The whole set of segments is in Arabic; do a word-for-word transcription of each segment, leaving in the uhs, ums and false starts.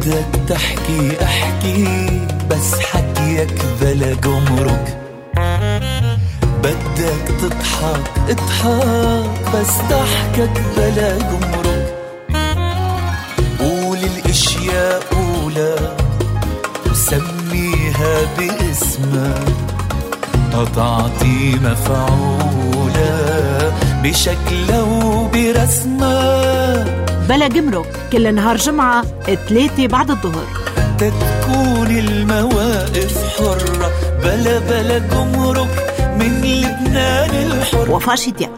بدك تحكي احكي بس حكيك بلا جمرك، بدك تضحك اضحك بس ضحكك بلا جمرك، قول الاشياء قولها وسميها باسمها تتعطي مفعولة بشكلها وبرسمها. بلا جمرك كل نهار جمعة ثلاثة بعد الظهر، تتكون المواقف حرة بلا بلا جمرك من لبنان الحر. وفاء دياب.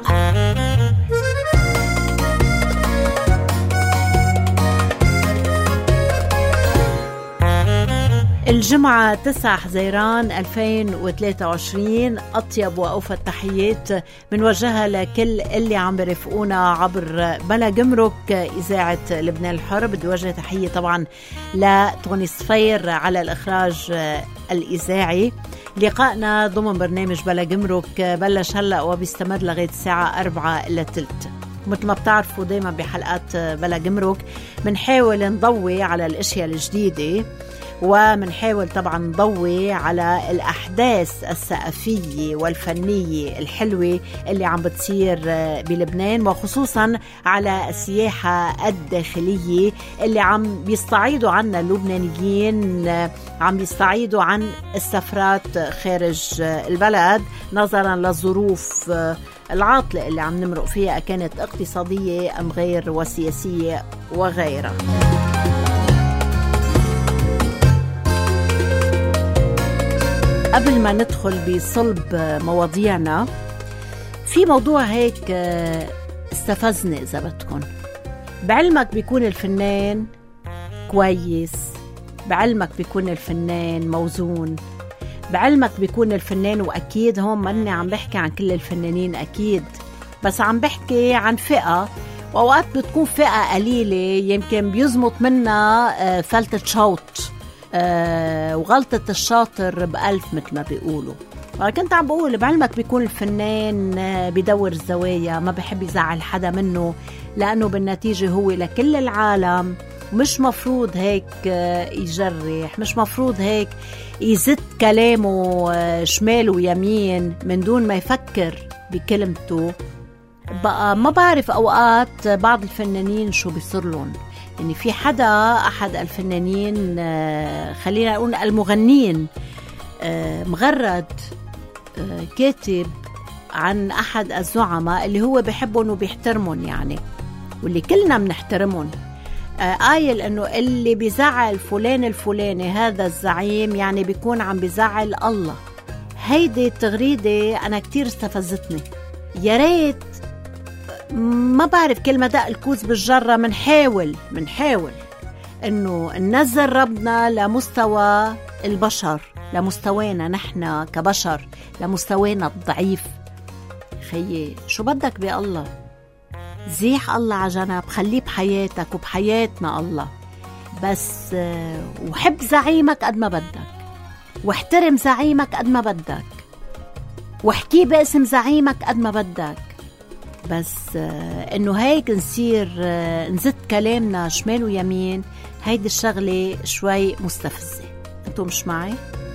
الجمعة تسعة حزيران ألفين وثلاثة وعشرين، أطيب وأوفى التحيات منوجهها لكل اللي عم برفقونا عبر بلا جمرك إذاعة لبنان الحر. بدي وجه تحية طبعا لتوني صفير على الإخراج الإذاعي. لقائنا ضمن برنامج بلا جمرك بلش هلأ وبيستمر لغاية الساعة أربعة إلا تلت. مثل ما بتعرفوا دايما بحلقات بلا جمرك منحاول نضوي على الاشياء الجديدة، ومنحاول طبعا نضوي على الأحداث الثقافية والفنية الحلوة اللي عم بتصير بلبنان، وخصوصا على السياحة الداخلية اللي عم بيستعيدوا عنا اللبنانيين، عم بيستعيدوا عن السفرات خارج البلد نظرا للظروف العاطلة اللي عم نمرق فيها، كانت اقتصادية أم غير وسياسية وغيرها. قبل ما ندخل بصلب مواضيعنا، في موضوع هيك استفزني إذا بدكن. بعلمك بيكون الفنان كويس، بعلمك بيكون الفنان موزون، بعلمك بيكون الفنان، وأكيد هون ماني عم بحكي عن كل الفنانين أكيد، بس عم بحكي عن فئة، وأوقات بتكون فئة قليلة يمكن بيزمط منها فلتة شوط أه وغلطة الشاطر بألف مثل ما بيقولوا. كنت عم بقول بعلمك بيكون الفنان بدور الزوايا، ما بحب يزعل حدا منه، لأنه بالنتيجة هو لكل العالم. مش مفروض هيك يجرح، مش مفروض هيك يزد كلامه شمال ويمين من دون ما يفكر بكلمته. بقى ما بعرف أوقات بعض الفنانين شو بيصير لهم، يعني في حدا أحد الفنانين خلينا نقول المغنين مغرد كاتب عن أحد الزعماء اللي هو بيحبهم وبيحترمهم يعني، واللي كلنا بنحترمهم، قايل انه اللي بيزعل فلان الفلاني هذا الزعيم يعني بيكون عم بيزعل الله. هيدي التغريدة انا كتير استفزتني. يا ريت ما بعرف كلمة دق الكوز بالجرة منحاول منحاول انه ننزل ربنا لمستوى البشر، لمستوانا نحن كبشر، لمستوانا الضعيف. خيي شو بدك بالله؟ زيح الله عجنب، خليه بحياتك وبحياتنا الله بس، وحب زعيمك قد ما بدك، واحترم زعيمك قد ما بدك، واحكيه باسم زعيمك قد ما بدك، بس انه هيك نصير نزد كلامنا شمال ويمين، هيدي الشغلة شوي مستفزة. انتو مش معي؟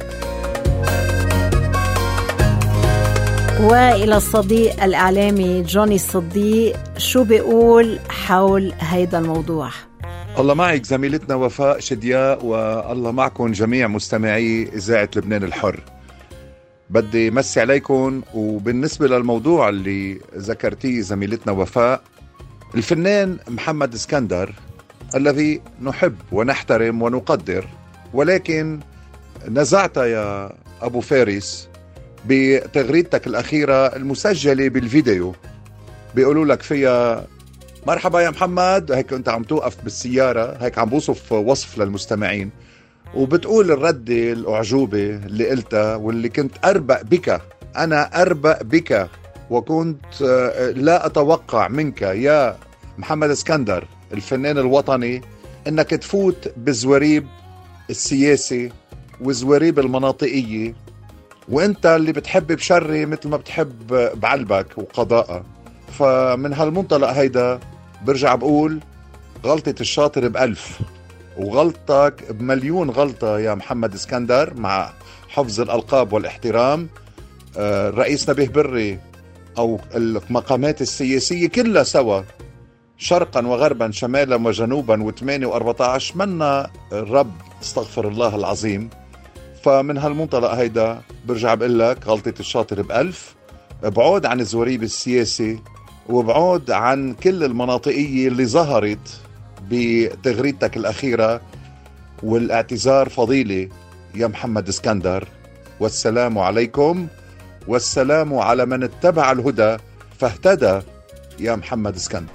وإلى الصديق الإعلامي جوني الصديق، شو بيقول حول هيدا الموضوع؟ الله معك زميلتنا وفاء شدياء، والله معكم جميع مستمعي إذاعة لبنان الحر. بدي مسي عليكم. وبالنسبة للموضوع اللي ذكرتيه زميلتنا وفاء، الفنان محمد اسكندر الذي نحب ونحترم ونقدر، ولكن نزعت يا أبو فارس بتغريدتك الأخيرة المسجلة بالفيديو، بيقولوا لك فيها مرحبا يا محمد، هيك أنت عم توقف بالسيارة، هيك عم بوصف وصف للمستمعين، وبتقول الردة الأعجوبة اللي قلتها واللي كنت أربأ بك، أنا أربأ بك، وكنت لا أتوقع منك يا محمد اسكندر الفنان الوطني أنك تفوت بزوريب السياسي وزوريب المناطقية، وانت اللي بتحب بشري مثل ما بتحب بعلبك وقضاء. فمن هالمنطلق هيدا برجع بقول غلطة الشاطر بألف. وغلطك بمليون غلطة يا محمد اسكندر مع حفظ الألقاب والاحترام. الرئيس نبيه بري أو المقامات السياسية كلها سوا، شرقا وغربا شمالا وجنوبا وثمانية وأربعة عشر، منا الرب استغفر الله العظيم. فمن هالمنطلق هيدا برجع بقول لك غلطة الشاطر بألف، بعود عن الزوريب السياسي وبعود عن كل المناطقية اللي ظهرت بتغريدتك الأخيرة، والاعتذار فضيلة يا محمد اسكندر. والسلام عليكم، والسلام على من اتبع الهدى فاهتدى يا محمد اسكندر.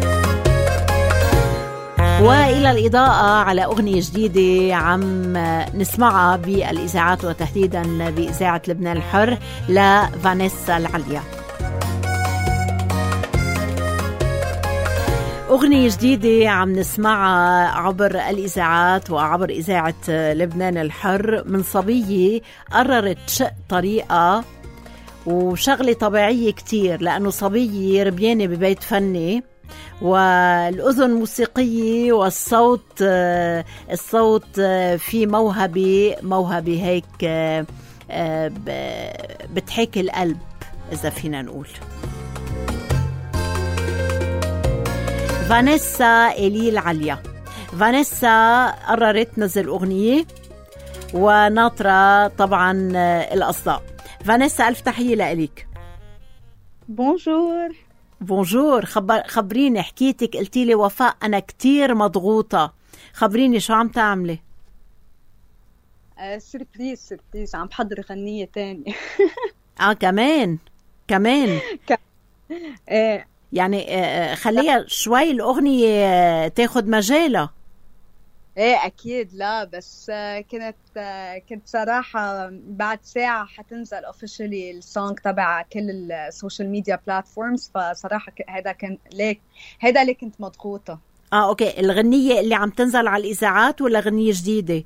وإلى الإضاءة على أغنية جديدة عم نسمعها بالإذاعات وتحديدا بإذاعة لبنان الحر لفانيسا العليا. أغنية جديدة عم نسمعها عبر الإذاعات وعبر إذاعة لبنان الحر من صبية قررت شق طريقة وشغلة طبيعية كتير، لأنه صبية ربيانة ببيت فني والأذن موسيقية والصوت الصوت في موهبة موهبة هيك بتحكي القلب إذا فينا نقول. فانيسا إلي العليا. فانيسا قررت تنزل أغنية وناطرة طبعا الأصداء. فانيسا ألف تحية لإليك. بونجور. بونجور. خبر خبريني، حكيتك قلتي لي وفاء أنا كتير مضغوطة، خبريني شو عم تعملي؟ آه سربريز سربريز عم بحضر غنية تانية. آه كمان كمان ك... آه يعني آه خليها شوي الأغنية تاخد مجالها. ايه اكيد. لا بس كنت كنت صراحه بعد ساعه حتنزل اوفيشلي السونج تبع كل السوشيال ميديا بلاتفورمز، فصراحه هذا كان ليك هذا اللي كنت مضغوطه. اه اوكي. الغنيه اللي عم تنزل على الاذاعات ولا غنيه جديده؟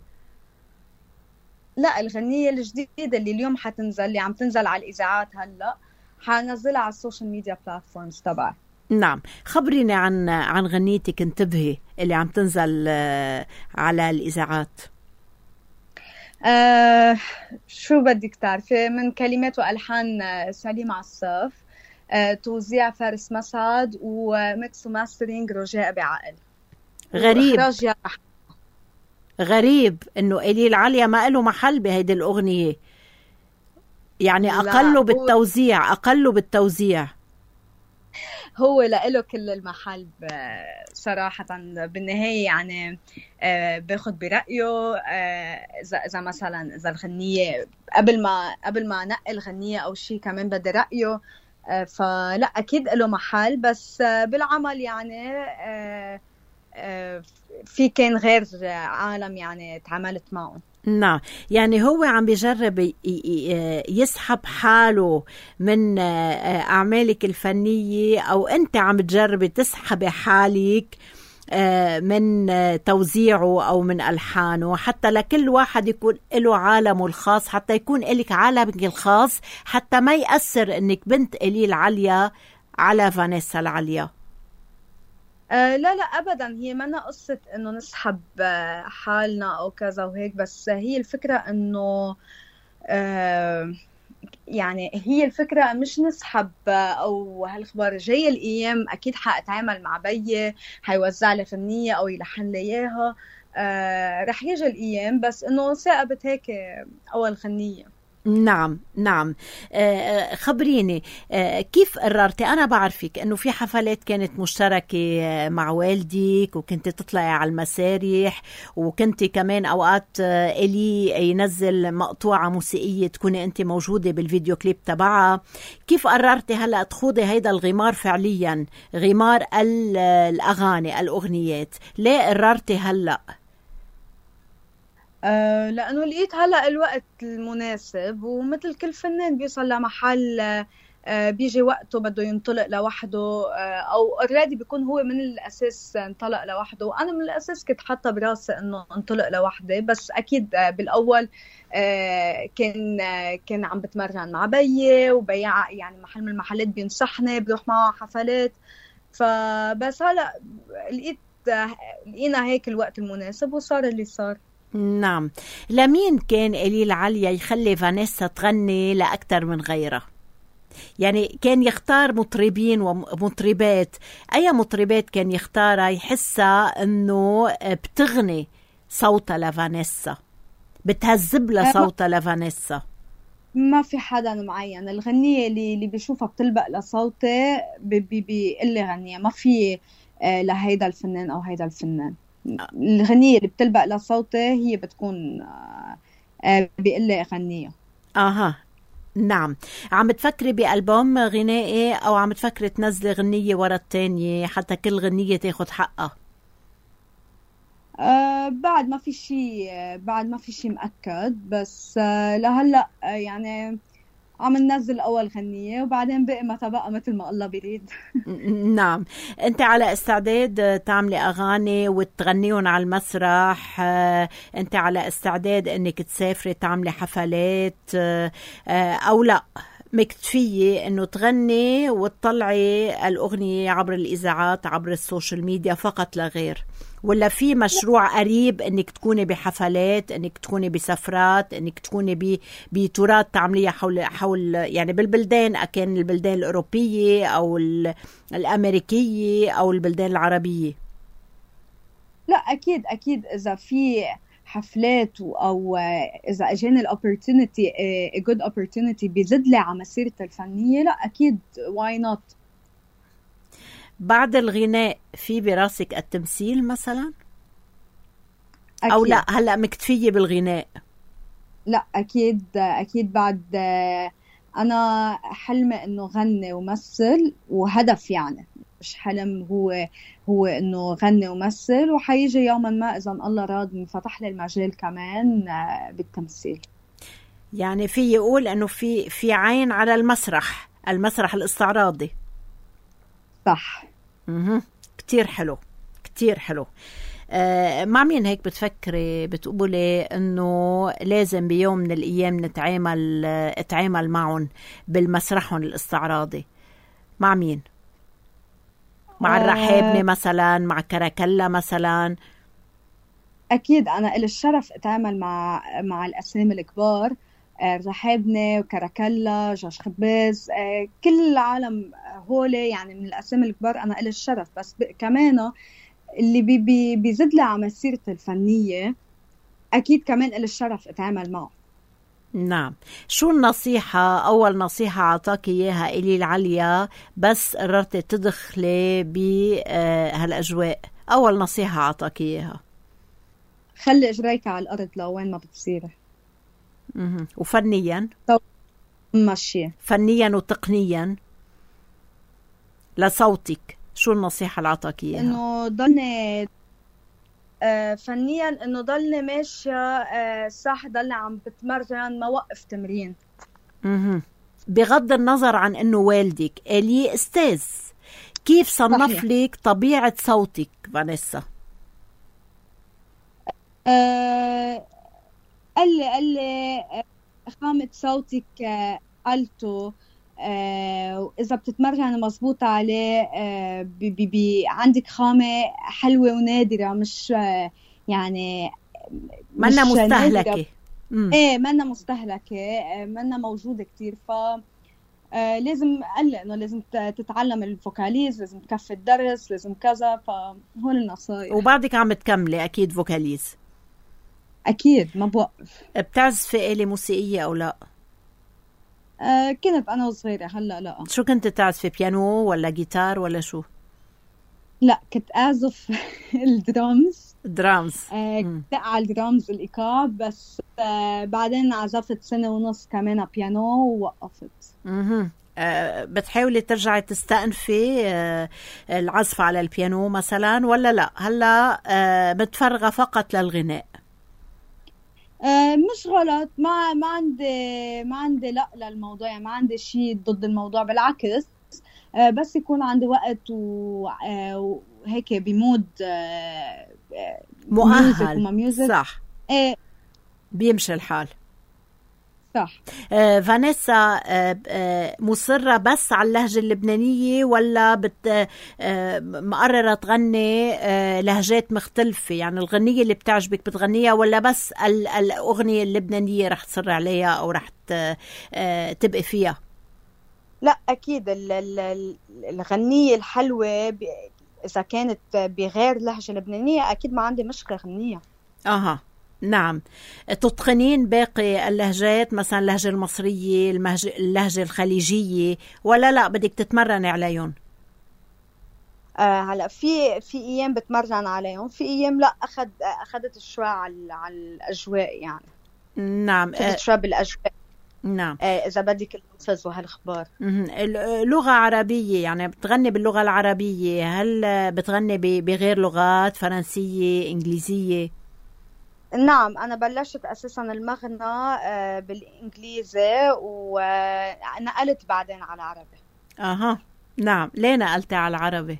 لا الغنيه الجديده اللي اليوم حتنزل، اللي عم تنزل على الاذاعات هلا، حنزلها على السوشيال ميديا بلاتفورمز تبعي. نعم. خبريني عن عن غنيتك انتبهي اللي عم تنزل على الإذاعات. آه شو بدك تعرفي؟ من كلمات وألحان سليم عصاف، آه توزيع فارس مسعد، وميكس وماسترينج رجاء بعقل. غريب يا غريب انه إلي العليا ما له محل بهيدي الأغنية، يعني أقله بالتوزيع أقله بالتوزيع هو لإله كل المحل صراحة. بالنهاية يعني باخد برأيه، إذا إذا مثلا إذا الغنية قبل ما قبل ما نقل الغنية أو شيء كمان بدي رأيه، فلا أكيد له محل. بس بالعمل يعني في كان غير عالم يعني تعاملت معه. نعم. يعني هو عم بيجرب يسحب حاله من أعمالك الفنية، أو أنت عم تجربي تسحبي حالك من توزيعه أو من ألحانه، حتى لكل واحد يكون له عالمه الخاص، حتى يكون لك عالمك الخاص، حتى ما يأثر أنك بنت إلي العليا على فانيسا العليا. آه لا لا أبدا، هي منا قصة إنه نسحب حالنا أو كذا وهيك، بس هي الفكرة إنه آه يعني هي الفكرة مش نسحب أو هالخبر. جاي الأيام أكيد حأتعامل مع بيي، حيوزع لي غنية أو يلحن لي إياها، آه رح يجي الأيام، بس إنه ثاقبت هيك أول غنية. نعم نعم. آه خبريني آه كيف قررتي؟ أنا بعرفك أنه في حفلات كانت مشتركة مع والدك، وكنت تطلعي على المسارح، وكنت كمان أوقات آه إلي ينزل مقطوعة موسيقية تكوني أنت موجودة بالفيديو كليب تبعها. كيف قررتي هلأ تخوضي هيدا الغمار فعليا، غمار الأغاني الأغنيات؟ ليه قررتي هلأ؟ أه لأنه لقيت هلأ الوقت المناسب، ومثل كل فنان بيوصل لمحل أه بيجي وقته بده ينطلق لوحده، أه أو أوريدي بيكون هو من الأساس انطلق لوحده، وأنا من الأساس كنت حاطة براسي إنه انطلق لوحدي. بس أكيد أه بالأول أه كان أه كان عم بتمرن مع بيي، وبيع يعني محل من المحلات بينصحني بروح معه حفلات. فبس هلأ لقيت لقينا هيك الوقت المناسب وصار اللي صار. نعم. لمين كان إليل عليا يخلي فانيسا تغني لأكثر من غيرها؟ يعني كان يختار مطربين ومطربات، أي مطربات كان يختارها يحسها أنه بتغني صوتها لفانيسا، بتهذب لها صوتها لفانيسا؟ ما في حدا معين. الغنية اللي اللي بيشوفها بتلبق لصوتي بيقول لي غنية، ما في لهيدا الفنان أو هيدا الفنان. الغنية اللي بتلبق لصوتي هي بتكون بيقول لي غنية. أها نعم. عم تفكري بألبوم غنائي أو عم تفكري تنزلي غنية ورا التانية حتى كل غنية تاخد حقها؟ أه بعد ما في شيء بعد ما في شيء مؤكد، بس أه لهلا أه يعني عم ننزل أول غنية وبعدين بقى متى بقى مثل ما الله بيريد. نعم. أنت على استعداد تعملي أغاني وتغنيون على المسرح؟ أنت على استعداد أنك تسافري تعملي حفلات أو لا مكتفية أنه تغني وتطلعي الأغنية عبر الإذاعات عبر السوشيال ميديا فقط لا غير؟ ولا في مشروع قريب انك تكوني بحفلات، انك تكوني بسفرات، انك تكوني بتراث تعمليها حول حول يعني بالبلدان، كان البلدان الأوروبية او الأمريكية او البلدان العربية؟ لا اكيد اكيد اذا في حفلات او اذا اجاني الاوبورتونيتي a good opportunity بيزيد لي على مسيرتي الفنية، لا اكيد why not. بعد الغناء في براسك التمثيل مثلا؟ أكيد. أو لا هلأ مكتفية بالغناء؟ لا أكيد أكيد بعد. أنا حلمي إنه غني ومثل وهدف، يعني مش حلم، هو هو إنه غني ومثل، وحيجي يوما ما إذا الله راد انفتح لي المجال كمان بالتمثيل. يعني في يقول إنه في في عين على المسرح، المسرح الاستعراضي. صح. اها كتير حلو كتير حلو. آه مع مين هيك بتفكري بتقولي انه لازم بيوم من الايام نتعامل اتعامل معهم بالمسرحهم الاستعراضي؟ مع مين؟ مع الرحابنة مثلا، مع كراكلا مثلا؟ اكيد انا إلي الشرف اتعامل مع مع الاسامي الكبار، رحابنة وكراكلا جاش خباز، كل العالم هولي يعني من الأسامي الكبار أنا إلي الشرف. بس كمان اللي بي بي بيزد لي على مسيرتي الفنية أكيد كمان إلي الشرف اتعامل معه. نعم. شو النصيحة، أول نصيحة عطاك إياها إليل عليا بس قررت تدخلي بهالأجواء؟ أول نصيحة عطاك إياها؟ خلي إجريك على الأرض لوين ما بتصيري. مه. وفنيا؟ ماشي. فنيا وتقنيا لصوتك شو النصيحة اللي عطاك إياها؟ إنه ضلني آه فنيا إنه ضلني ماشية آه صح، ضلني عم بتمرن، ما وقف تمرين. مه. بغض النظر عن إنه والدك إلي أستاذ، كيف صنف لك طبيعة صوتك فانيسا؟ آه قال لي قال لي خامة صوتك ألتو، وإذا بتتمرن مظبوط عليه بي بي بي عندك خامة حلوة ونادرة، مش يعني منا مستهلكة. إيه منا مستهلكة، منا موجودة كتير. ف لازم قال إنه لازم تتعلم الفوكاليز، لازم تكفي الدرس، لازم كذا. فهول النصائح. وبعدك عم تكملي أكيد فوكاليز؟ أكيد ما بوقف. بتعزفي آلة موسيقية أو لا؟ أه كنت أنا وصغيرة، هلأ لا. شو كنت تعزفي، بيانو ولا جيتار ولا شو؟ لا كنت أعزف الدرامز. درامز. أه كنت على الدرامز الإيقاع، بس أه بعدين عزفت سنة ونص كمان بيانو ووقفت. اها أه بتحاولي ترجعي تستأنفي أه العزف على البيانو مثلا ولا لا؟ هلا أه متفرغة فقط للغناء؟ أه مش غلط، ما ما عندي ما عندي لا للموضوع، يعني ما عندي شيء ضد الموضوع، بالعكس. أه بس يكون عندي وقت وهيك بمود أه مؤهل. ميوزك. صح. ايه بيمشي الحال. صح. آه فانيسا، آه آه مصرة بس على اللهجة اللبنانية ولا بت آه مقررة تغني آه لهجات مختلفة؟ يعني الغنية اللي بتعجبك بتغنيها ولا بس الأغنية اللبنانية رح تصر عليها أو رح آه تبقي فيها؟ لا أكيد الغنية الحلوة إذا كانت بغير لهجة لبنانية أكيد ما عندي مشكلة غنية. أها نعم. تتقنين باقي اللهجات مثلا اللهجة المصرية، اللهجة الخليجية، ولا لا بدك تتمرني عليهم؟ آه هلا في في ايام بتمرن عليهم، في ايام لا اخذ اخذت شوي على على الاجواء يعني. نعم اخذت شوي بالاجواء. نعم. آه اذا بدك القصص وهالاخبار. اللغة عربية يعني بتغني باللغة العربية، هل بتغني بغير لغات فرنسية انجليزية؟ نعم أنا بلشت أساساً المغنى بالإنجليزي ونقلت بعدين على العربي. أها نعم. ليه نقلتي على العربي؟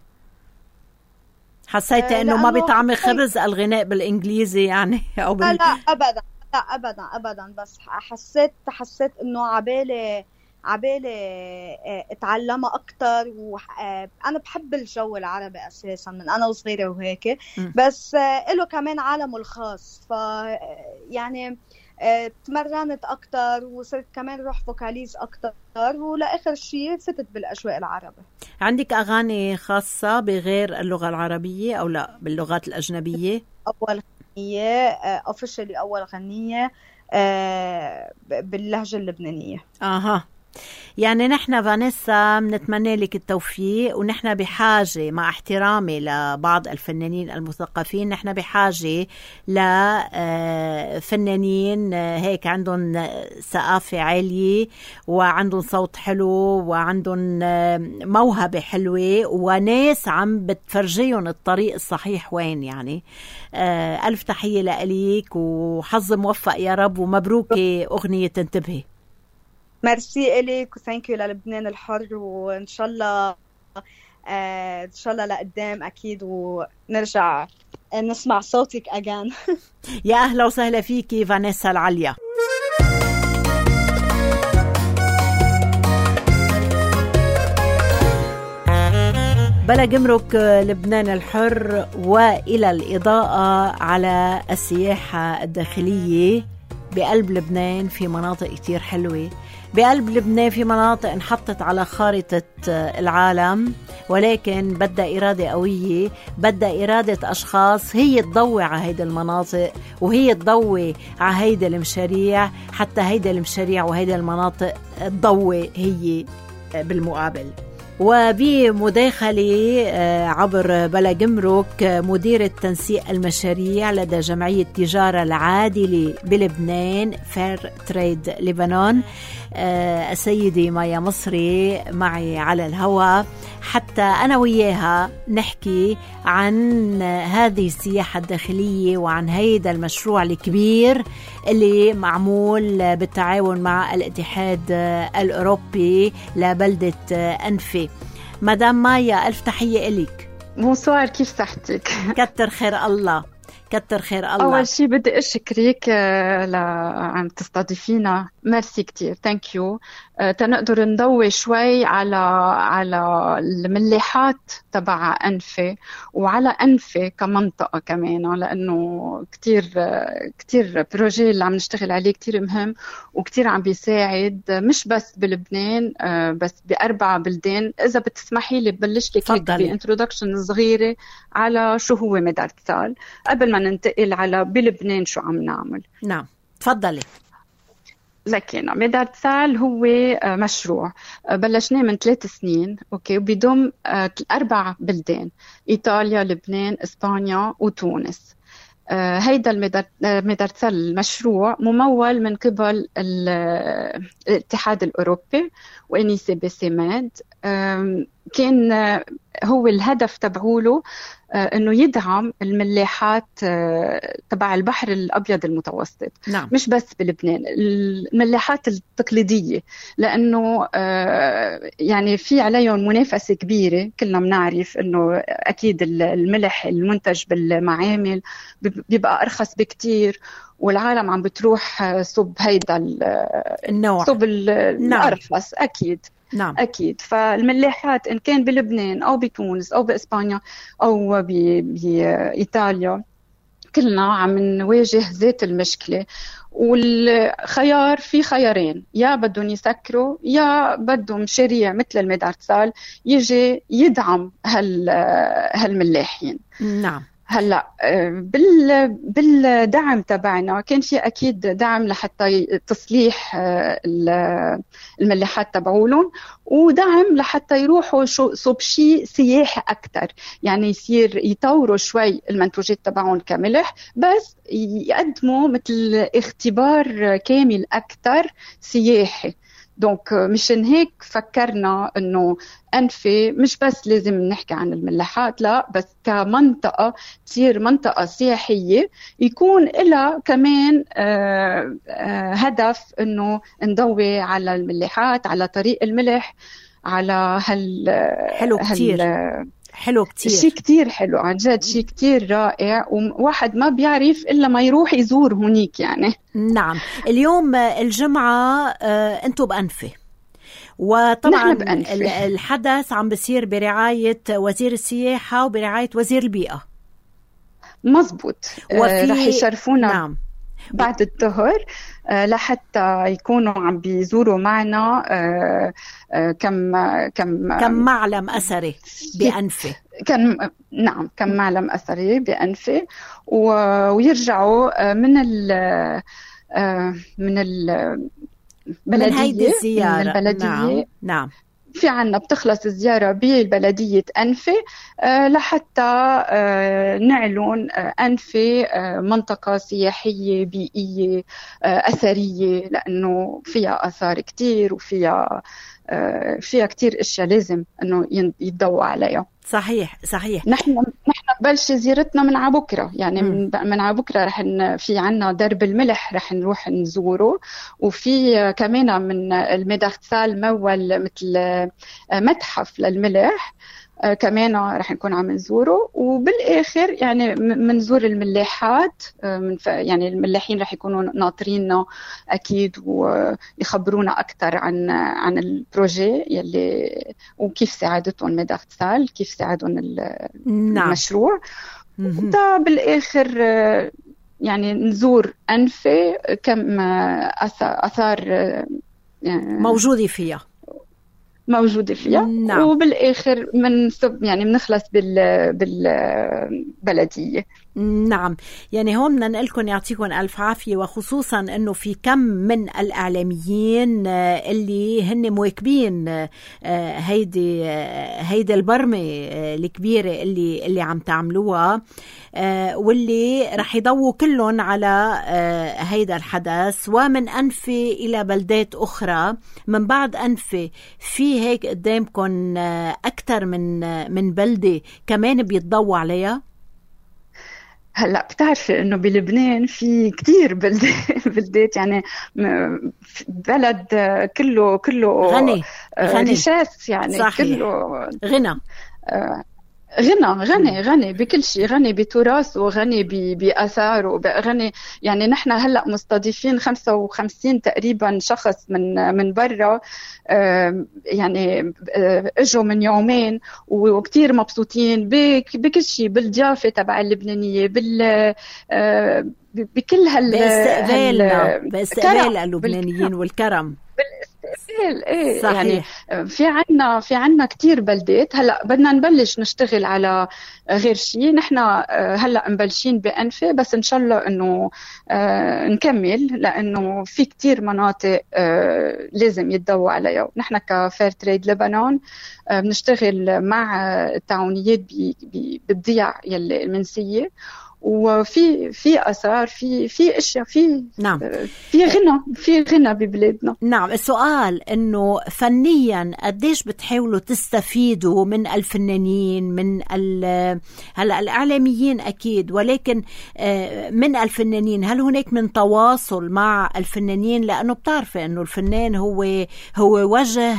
حسيتي إنه ما لأنه بيطعمي خبز الغناء بالإنجليزي يعني أو بال... لا أبداً لا أبداً أبداً بس حسيت حسيت إنه عبالي عبالي اتعلمها أكتر، وأنا بحب الجو العربي أساساً من أنا وصغيرة وهيك، بس إله كمان عالمه الخاص، ف يعني تمرنت أكتر وصرت كمان روح فوكاليز أكتر، ولآخر شيء فتت بالأجواء العربي. عندك أغاني خاصة بغير اللغة العربية أو لا باللغات الأجنبية؟ أول غنية أوفيشلي أول غنية باللهجة اللبنانية. أها يعني نحن فانيسا بنتمنى لك التوفيق، ونحن بحاجة مع احترامي لبعض الفنانين المثقفين، نحن بحاجة لفنانين هيك عندهم ثقافة عالية وعندهم صوت حلو وعندهم موهبة حلوة وناس عم بتفرجيهم الطريق الصحيح وين. يعني ألف تحية لك وحظ موفق يا رب، ومبروك أغنية تنتبهي. ميرسي إليك وثانكيو للبنان الحر، وإن شاء الله آه إن شاء الله لقدام أكيد ونرجع نسمع صوتك أجان. يا أهلا وسهلا فيكي فانيسا العليا. بلا جمرك لبنان الحر، وإلى الإضاءة على السياحة الداخلية بقلب لبنان. في مناطق كتير حلوة بقلب لبنان، في مناطق انحطت على خارطة العالم، ولكن بدها إرادة قوية، بدها إرادة أشخاص هي تضوي على هيدا المناطق وهي تضوي على هيدا المشاريع، حتى هيدا المشاريع وهيدا المناطق تضوي هي بالمقابل. وبمداخلة عبر بلا جمرك مديرة تنسيق المشاريع لدى جمعية التجارة العادلة بلبنان فير تريد لبنان السيدة مايا مصري معي على الهواء، حتى أنا وياها نحكي عن هذه السياحة الداخلية وعن هيدا المشروع الكبير اللي معمول بالتعاون مع الاتحاد الأوروبي لبلدة أنفي. مدام مايا ألف تحية إليك. بونسوار، كيف صحتك؟ كتر خير الله، كتر خير الله. أول شيء بدي أشكرك لعم تستضيفينا، ميرسي كتير، ثانك يو. تنقدر نضوي شوي على على الملاحات تبع أنفي وعلى أنفي كمنطقة كمان، لأنه كتير كتير بروجي اللي عم نشتغل عليه كتير مهم وكتير عم بيساعد، مش بس بلبنان بس بأربع بلدان. إذا بتسمحي لي ببلش لك بإنترودكشن صغيرة على شو هو ميدارتسال قبل ما ننتقل على بلبنان شو عم نعمل. نعم تفضلي. لكن ميدارتسال هو مشروع بلشناه من ثلاث سنين، أوكي، وبيضم أربع بلدان: إيطاليا، لبنان، إسبانيا وتونس. هيدا الميدارتسال المشروع ممول من قبل الاتحاد الأوروبي وإن سي بي سي ماد. كان هو الهدف تبعوله انه يدعم الملاحات تبع البحر الابيض المتوسط. نعم. مش بس بلبنان، الملاحات التقليديه، لانه يعني في عليهم منافسه كبيره. كلنا بنعرف انه اكيد الملح المنتج بالمعامل بيبقى ارخص بكتير، والعالم عم بتروح صب هيدا النوع صب الأرخص. نعم. أكيد نعم. أكيد. فالملاحات إن كان بلبنان أو بتونس أو بإسبانيا أو بإيطاليا كلنا عم نواجه ذات المشكلة. والخيار في خيارين، يا بدهم يسكروا يا بدهم شريع مثل الميدارتسال يجي يدعم هال هالملاحين. نعم. هلا بال بالدعم تبعنا كان في اكيد دعم لحتى تصليح الملاحات تبعولهم، ودعم لحتى يروحوا صوب شيء سياحي اكثر، يعني يصير يطوروا شوي المنتوجات تبعهم كملح، بس يقدموا مثل اختبار كامل اكثر سياحي. دونك مشان هيك فكرنا انه أنفي مش بس لازم نحكي عن الملاحات، لا بس كمنطقة تصير منطقة سياحية يكون لها كمان آه آه هدف انه نضوي على الملاحات، على طريق الملح، على هال حلو كتير هال حلو كتير شيء كتير حلو عن جد، شيء كتير رائع، وواحد ما بيعرف إلا ما يروح يزور هونيك يعني. نعم. اليوم الجمعة أنتوا بأنفي، وطبعا الحدث عم بصير برعاية وزير السياحة وبرعاية وزير البيئة. مزبوط. وفي... رح يشرفونا. نعم. بعد الظهر لحتى يكونوا عم بيزوروا معنا كم كم كم معلم أثري بأنفي. كان نعم كم معلم أثري بأنفي، ويرجعوا من ال من ال من هيدي الزيارة. من البلدية. نعم. نعم. في عنا بتخلص الزيارة ببلدية أنفي أه لحتى أه نعلن أه أنفي أه منطقة سياحية بيئية أه أثرية، لأنه فيها آثار كتير وفيها أه فيها كتير إشياء لازم أنه يتضوى عليها. صحيح صحيح. نحن نحن بلش زيارتنا من عبكرة، يعني من من عبكرة رح في عنا درب الملح رح نروح نزوره، وفي كمان من الميدارتسال مول مثل متحف للملح كمان رح نكون عم نزوره. وبالآخر يعني منزور الملاحات، من يعني الملاحين رح يكونوا ناطريننا أكيد ويخبرونا أكثر عن عن البروجي يلي وكيف ساعدتهم ميدارتسال، كيف ساعدهم المشروع. وده بالآخر يعني نزور أنفي كم أثار يعني موجودة فيها موجودة فيها. نعم. وبالآخر من يعني بنخلص بال بالبلدية. نعم. يعني هون بدنا نقول لكم يعطيكم ألف عافية، وخصوصا أنه في كم من الإعلاميين اللي هن مواكبين هيدي هيدي البرمة الكبيرة اللي اللي عم تعملوها، واللي رح يضووا كلهم على هيدا الحدث. ومن أنفي إلى بلدات أخرى من بعد أنفي، في هيك قدامكم أكثر من من بلدة كمان بيتضووا عليها. هلا بتعرفي انه بلبنان في كتير بلدات، يعني بلد كله كله غني غني ريشاس، يعني صحيح. كله غنى غنى غني غني بكل شيء، غني بتراثه، غني بآثاره، غني. يعني نحن هلا مستضيفين خمسة وخمسين تقريبا شخص من من برا، يعني اجوا من يومين وكتير مبسوطين بكل شيء، بالضيافه تبع اللبنانيه، بال بكل هال باستقبالنا باستقبال اللبنانيين والكرم بالاستقبال. ايه صحيح. يعني في عنا في عنا كتير بلدات. هلا بدنا نبلش نشتغل على غير شيء. نحن هلا مبلشين بأنفي، بس ان شاء الله انه نكمل، لانه في كتير مناطق لازم يتضوى عليها. نحن كفير تريد لبنان بنشتغل مع التعاونيات بالضياع يلي المنسية، وفي في اثار، في في اشياء، في نعم في غنى في غنى ببلادنا. نعم. السؤال انه فنيا قديش بتحاولوا تستفيدوا من الفنانين، من هلا الاعلاميين اكيد، ولكن من الفنانين هل هناك من تواصل مع الفنانين؟ لانه بتعرفي انه الفنان هو هو وجه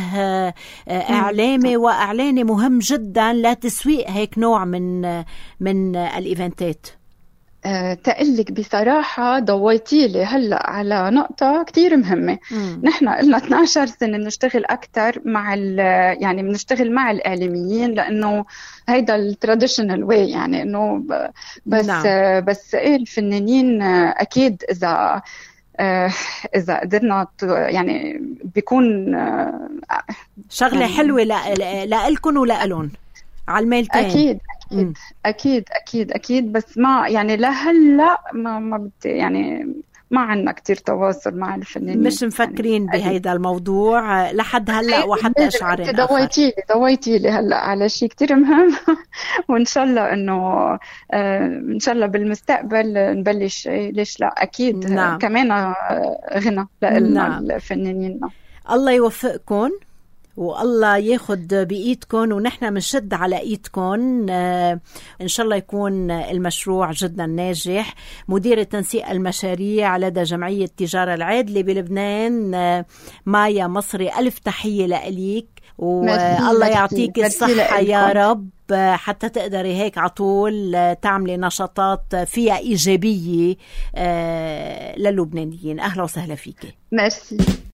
اعلامي واعلاني مهم جدا لتسويق هيك نوع من من الايفنتات. أه تقلك بصراحة ضويتي لي هلأ على نقطة كتير مهمة. مم. نحن قلنا اثنتي عشرة سنة بنشتغل أكتر مع يعني بنشتغل مع الإعلاميين لأنه هيدا التراديشنال واي، يعني إنه بس نعم. أه بس إيه الفنانين أكيد إذا أه إذا قدرنا يعني بيكون أه شغلة يعني حلوة لألكن ولألون على الميلتين. أكيد أكيد م. أكيد أكيد أكيد بس ما يعني لهلا ما ما بدي يعني ما عنا كتير تواصل مع الفنانين، مش مفكرين يعني بهيدا الموضوع لحد هلا وحتى أشعار آخر. ضويتي لي ضويتي لي هلا على شيء كتير مهم وإن شاء الله إنه آه إن شاء الله بالمستقبل نبلش ليش لا أكيد. نعم. كمان غنى لنا نعم. الفنانين. الله يوفقكم والله ياخد بإيدكم ونحن منشد على إيدكم. آه إن شاء الله يكون المشروع جدا ناجح. مدير تنسيق المشاريع لدى جمعية تجارة العادلة بلبنان آه مايا مصري، ألف تحية لإليك والله يعطيك الصحة يا رب حتى تقدري هيك عطول تعملي نشاطات فيها إيجابية آه للبنانيين. أهلا وسهلا فيك. ميرسي.